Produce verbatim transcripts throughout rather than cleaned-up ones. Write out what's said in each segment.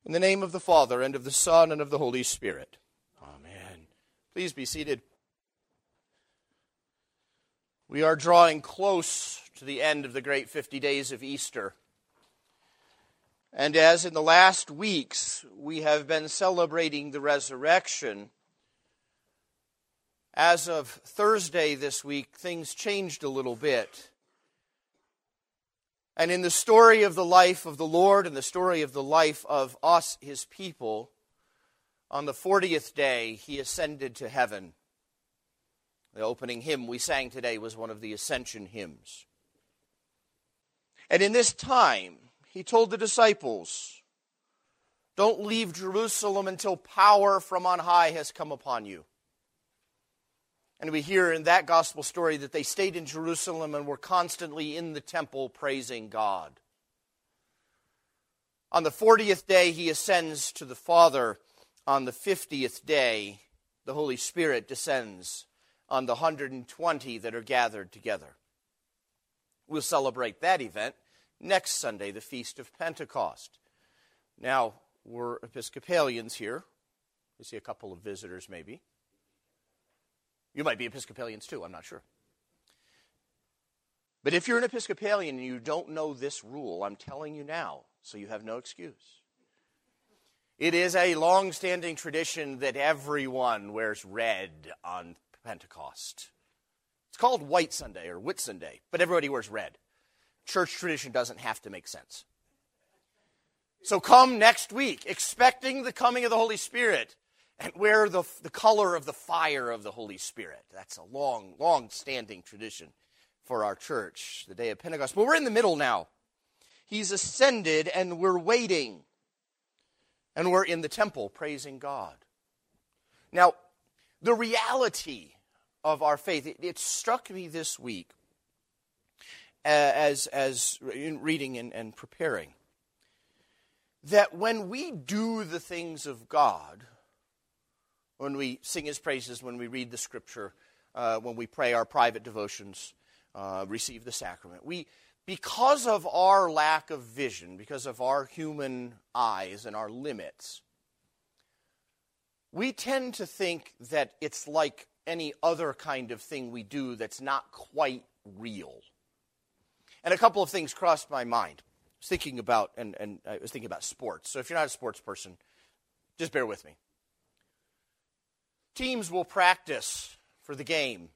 In the name of the Father, and of the Son, and of the Holy Spirit. Amen. Please be seated. We are drawing close to the end of the great fifty days of Easter. And as in the last weeks, we have been celebrating the resurrection. As of Thursday this week, things changed a little bit. And in the story of the life of the Lord and the story of the life of us, His people, on the fortieth day, He ascended to heaven. The opening hymn we sang today was one of the Ascension hymns. And in this time, He told the disciples, "Don't leave Jerusalem until power from on high has come upon you." And we hear in that gospel story that they stayed in Jerusalem and were constantly in the temple praising God. On the fortieth day, He ascends to the Father. On the fiftieth day, the Holy Spirit descends on the one hundred twenty that are gathered together. We'll celebrate that event next Sunday, the Feast of Pentecost. Now, we're Episcopalians here. We see a couple of visitors maybe. You might be Episcopalians too, I'm not sure. But if you're an Episcopalian and you don't know this rule, I'm telling you now, so you have no excuse. It is a long-standing tradition that everyone wears red on Pentecost. It's called White Sunday or Whitsunday, but everybody wears red. Church tradition doesn't have to make sense. So come next week, expecting the coming of the Holy Spirit, and wear the, the color of the fire of the Holy Spirit. That's a long, long-standing tradition for our church, the day of Pentecost. But we're in the middle now. He's ascended, and we're waiting. And we're in the temple praising God. Now, the reality of our faith, it, it struck me this week as, as in reading and, and preparing, that when we do the things of God, when we sing His praises, when we read the Scripture, uh, when we pray our private devotions, uh, receive the sacrament, we, because of our lack of vision, because of our human eyes and our limits, we tend to think that it's like any other kind of thing we do that's not quite real. And a couple of things crossed my mind. I was thinking about, and, and I was thinking about sports. So if you're not a sports person, just bear with me. Teams will practice for the game,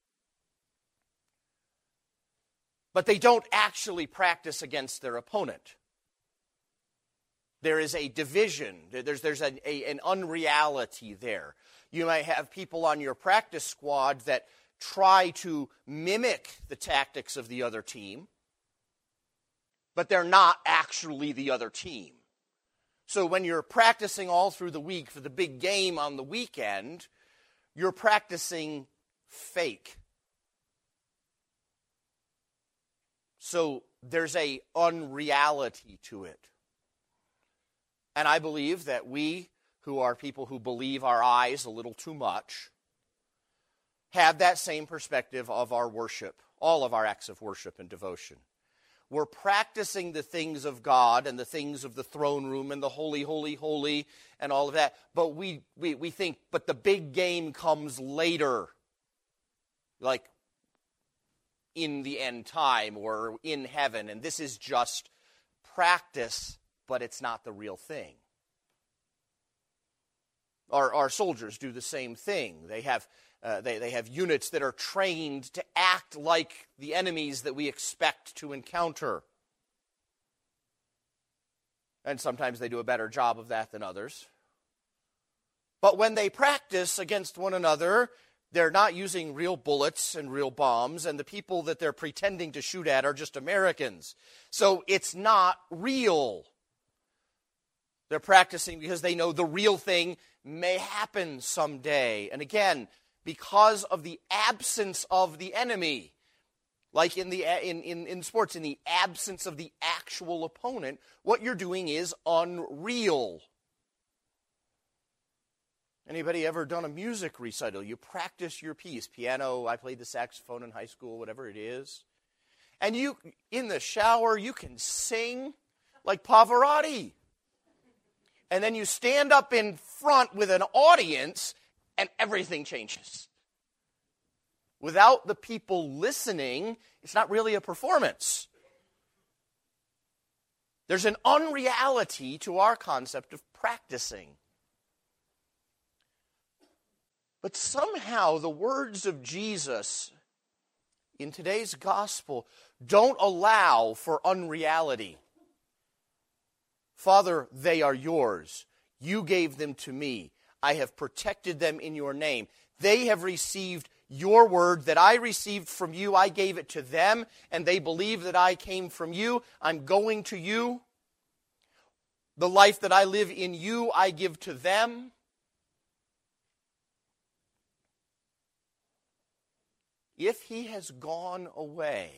but they don't actually practice against their opponent. There is a division. There's, there's an, a, an unreality there. You might have people on your practice squad that try to mimic the tactics of the other team, but they're not actually the other team. So when you're practicing all through the week for the big game on the weekend, you're practicing fake. So there's a unreality to it. And I believe that we, who are people who believe our eyes a little too much, have that same perspective of our worship, all of our acts of worship and devotion. We're practicing the things of God and the things of the throne room and the holy, holy, holy and all of that. But we, we, we think, but the big game comes later. Like in the end time or in heaven. And this is just practice, but it's not the real thing. Our, our soldiers do the same thing. They have Uh, they, they have units that are trained to act like the enemies that we expect to encounter. And sometimes they do a better job of that than others. But when they practice against one another, they're not using real bullets and real bombs, and the people that they're pretending to shoot at are just Americans. So it's not real. They're practicing because they know the real thing may happen someday. And again, because of the absence of the enemy, like in the in, in, in sports, in the absence of the actual opponent, what you're doing is unreal. Anybody ever done a music recital? You practice your piece. Piano, I played the saxophone in high school, whatever it is. And you, in the shower, you can sing like Pavarotti. And then you stand up in front with an audience and everything changes. Without the people listening, it's not really a performance. There's an unreality to our concept of practicing. But somehow the words of Jesus in today's gospel don't allow for unreality. Father, they are yours. You gave them to me. I have protected them in your name. They have received your word that I received from you. I gave it to them, and they believe that I came from you. I'm going to you. The life that I live in you, I give to them. If he has gone away,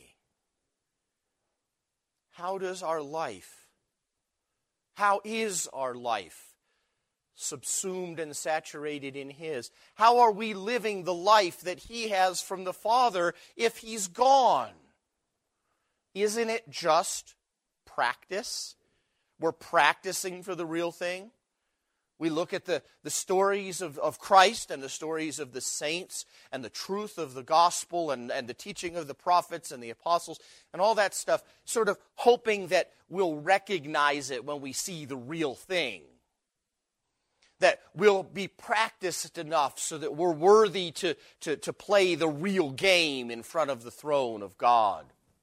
how does our life, how is our life subsumed and saturated in his? How are we living the life that he has from the Father if he's gone? Isn't it just practice? We're practicing for the real thing. We look at the, the stories of, of Christ and the stories of the saints and the truth of the gospel and, and the teaching of the prophets and the apostles and all that stuff, sort of hoping that we'll recognize it when we see the real thing. That we'll be practiced enough so that we're worthy to, to, to play the real game in front of the throne of God.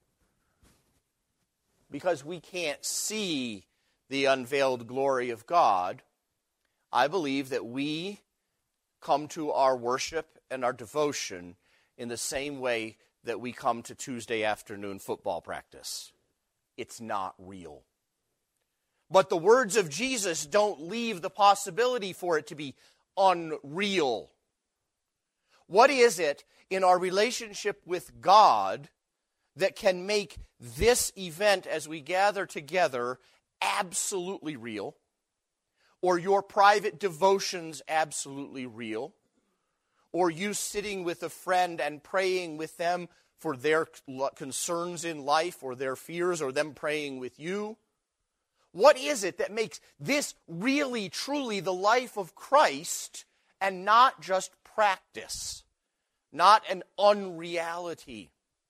Because we can't see the unveiled glory of God, I believe that we come to our worship and our devotion in the same way that we come to Tuesday afternoon football practice. It's not real. But the words of Jesus don't leave the possibility for it to be unreal. What is it in our relationship with God that can make this event as we gather together absolutely real? Or your private devotions absolutely real? Or you sitting with a friend and praying with them for their concerns in life or their fears, or them praying with you? What is it that makes this really, truly the life of Christ and not just practice, not an unreality?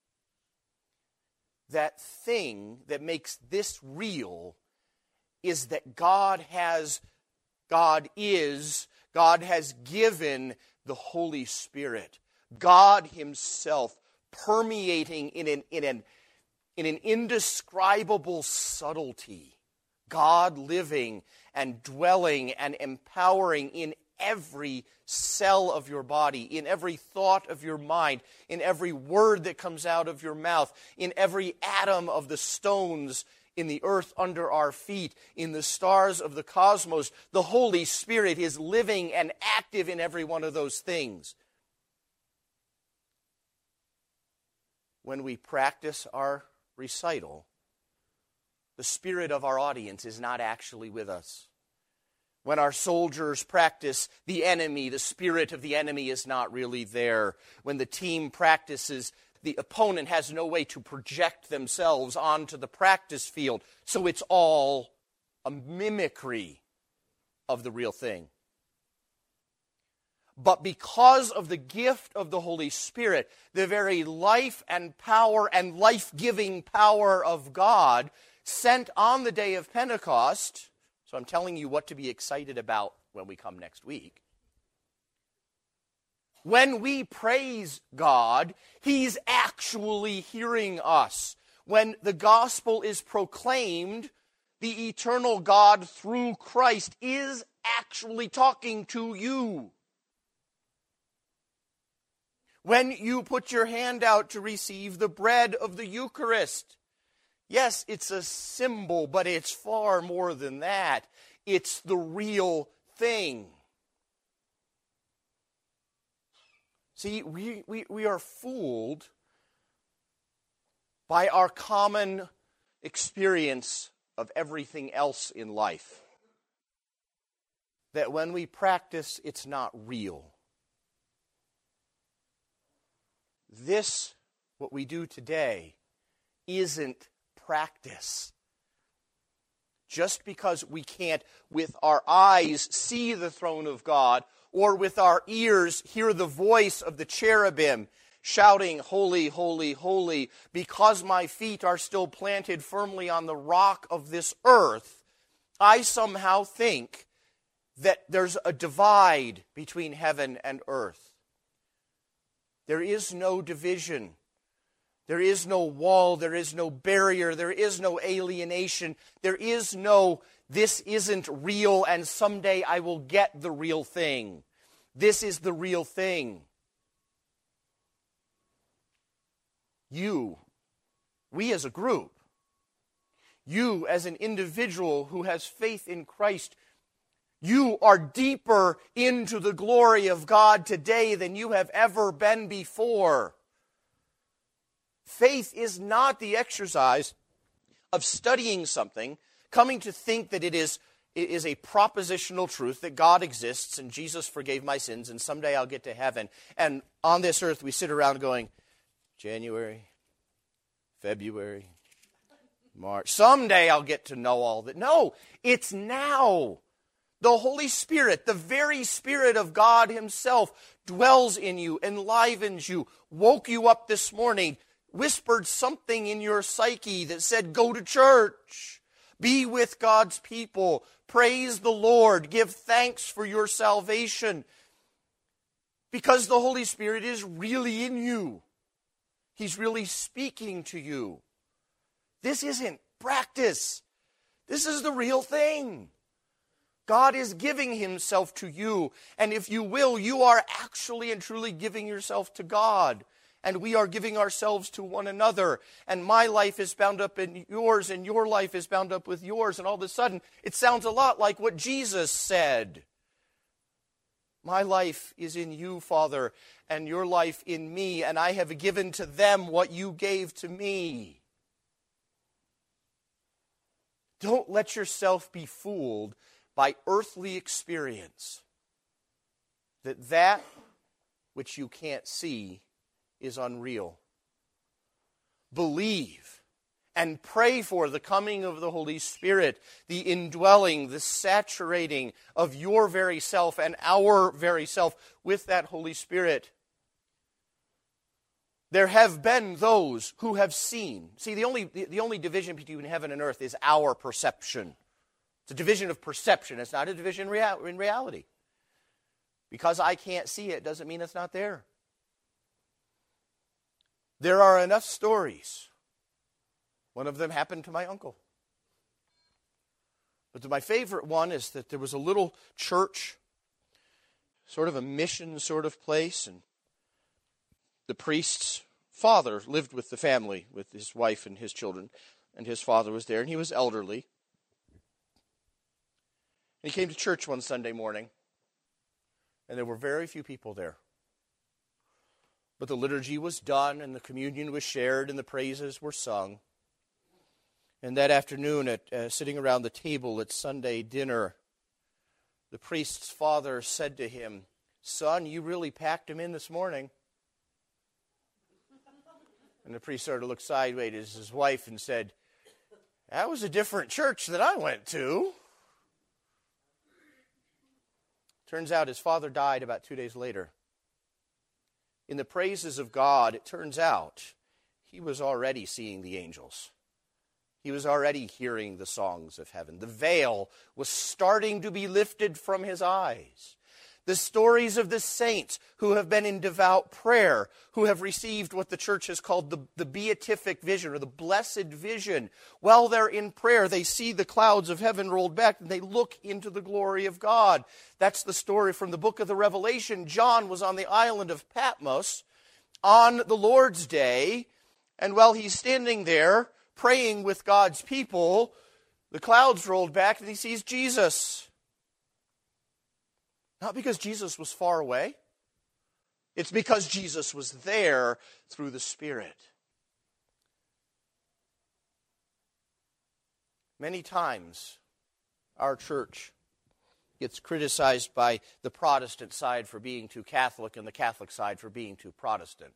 That thing that makes this real is that God has, God is, God has given the Holy Spirit. God himself permeating in an, in an, in an indescribable subtlety. God living and dwelling and empowering in every cell of your body, in every thought of your mind, in every word that comes out of your mouth, in every atom of the stones in the earth under our feet, in the stars of the cosmos. The Holy Spirit is living and active in every one of those things. When we practice our recital, the spirit of our audience is not actually with us. When our soldiers practice the enemy, the spirit of the enemy is not really there. When the team practices, the opponent has no way to project themselves onto the practice field. So it's all a mimicry of the real thing. But because of the gift of the Holy Spirit, the very life and power and life-giving power of God sent on the day of Pentecost, so I'm telling you what to be excited about when we come next week. When we praise God, he's actually hearing us. When the gospel is proclaimed, the eternal God through Christ is actually talking to you. When you put your hand out to receive the bread of the Eucharist, yes, it's a symbol, but it's far more than that. It's the real thing. See, we, we, we are fooled by our common experience of everything else in life. That when we practice, it's not real. This, what we do today, isn't practice. Just because we can't with our eyes see the throne of God, or with our ears hear the voice of the cherubim shouting, "Holy, holy, holy," because my feet are still planted firmly on the rock of this earth, I somehow think that there's a divide between heaven and earth. There is no division. There is no wall. There is no barrier. There is no alienation. There is no, this isn't real and someday I will get the real thing. This is the real thing. You, we as a group, you as an individual who has faith in Christ, you are deeper into the glory of God today than you have ever been before. Faith is not the exercise of studying something, coming to think that it is, it is a propositional truth that God exists and Jesus forgave my sins and someday I'll get to heaven. And on this earth we sit around going, January, February, March, someday I'll get to know all that. No, it's now. The Holy Spirit, the very Spirit of God Himself, dwells in you, enlivens you, woke you up this morning, whispered something in your psyche that said, go to church, be with God's people, praise the Lord, give thanks for your salvation, because the Holy Spirit is really in you. He's really speaking to you. This isn't practice. This is the real thing. God is giving Himself to you, and if you will, you are actually and truly giving yourself to God. And we are giving ourselves to one another. And my life is bound up in yours, and your life is bound up with yours. And all of a sudden, it sounds a lot like what Jesus said. My life is in you, Father, and your life in me, and I have given to them what you gave to me. Don't let yourself be fooled by earthly experience, that that which you can't see is unreal. Believe and pray for the coming of the Holy Spirit, the indwelling, the saturating of your very self and our very self with that Holy Spirit. There have been those who have seen. See, the only, the only division between heaven and earth is our perception. It's a division of perception. It's not a division in reality. Because I can't see it doesn't mean it's not there. There are enough stories. One of them happened to my uncle. But my favorite one is that there was a little church, sort of a mission sort of place, and the priest's father lived with the family, with his wife and his children, and his father was there, and he was elderly. And he came to church one Sunday morning, and there were very few people there. But the liturgy was done, and the communion was shared, and the praises were sung. And that afternoon, at uh, sitting around the table at Sunday dinner, the priest's father said to him, "Son, you really packed him in this morning." And the priest sort of looked sideways at his wife and said, "That was a different church than I went to." Turns out his father died about two days later. In the praises of God, it turns out he was already seeing the angels. He was already hearing the songs of heaven. The veil was starting to be lifted from his eyes. The stories of the saints who have been in devout prayer, who have received what the church has called the, the beatific vision or the blessed vision. While they're in prayer, they see the clouds of heaven rolled back and they look into the glory of God. That's the story from the book of the Revelation. John was on the island of Patmos on the Lord's Day, and while he's standing there praying with God's people, the clouds rolled back and he sees Jesus. Not because Jesus was far away. It's because Jesus was there through the Spirit. Many times, our church gets criticized by the Protestant side for being too Catholic and the Catholic side for being too Protestant.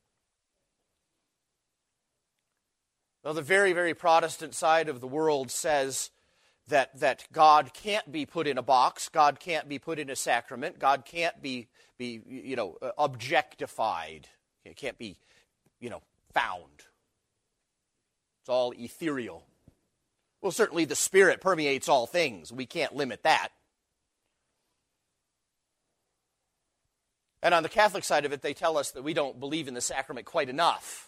Well, the very, very Protestant side of the world says that, that God can't be put in a box, God can't be put in a sacrament, God can't be, be you know, objectified, it can't be, you know, found. It's all ethereal. Well, certainly the Spirit permeates all things. We can't limit that. And on the Catholic side of it, they tell us that we don't believe in the sacrament quite enough.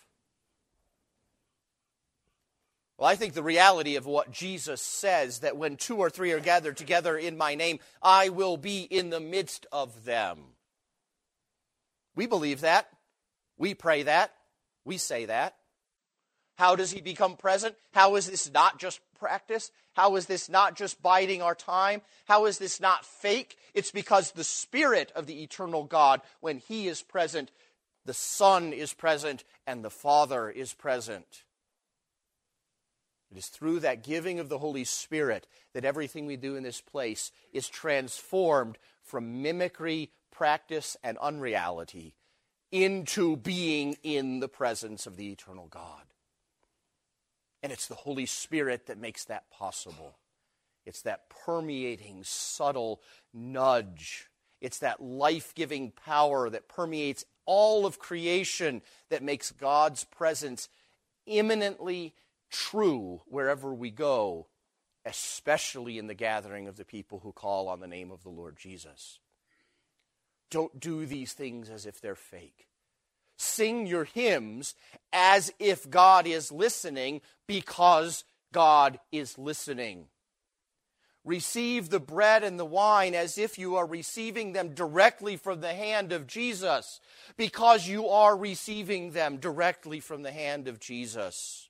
Well, I think the reality of what Jesus says, that when two or three are gathered together in my name, I will be in the midst of them. We believe that. We pray that. We say that. How does he become present? How is this not just practice? How is this not just biding our time? How is this not fake? It's because the Spirit of the eternal God, when he is present, the Son is present and the Father is present. It is through that giving of the Holy Spirit that everything we do in this place is transformed from mimicry, practice, and unreality into being in the presence of the eternal God. And it's the Holy Spirit that makes that possible. It's that permeating, subtle nudge. It's that life-giving power that permeates all of creation that makes God's presence imminently true wherever we go, especially in the gathering of the people who call on the name of the Lord Jesus. Don't do these things as if they're fake. Sing your hymns as if God is listening, because God is listening. Receive the bread and the wine as if you are receiving them directly from the hand of Jesus, because you are receiving them directly from the hand of Jesus.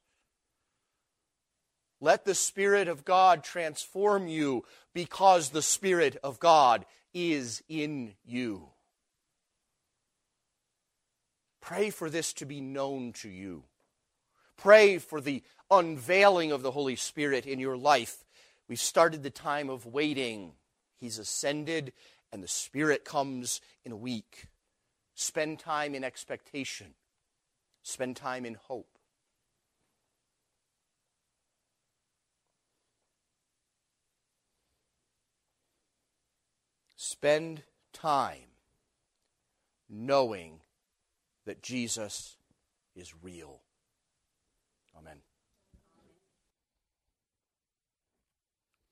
Let the Spirit of God transform you, because the Spirit of God is in you. Pray for this to be known to you. Pray for the unveiling of the Holy Spirit in your life. We've started the time of waiting. He's ascended, and the Spirit comes in a week. Spend time in expectation. Spend time in hope. Spend time knowing that Jesus is real. Amen.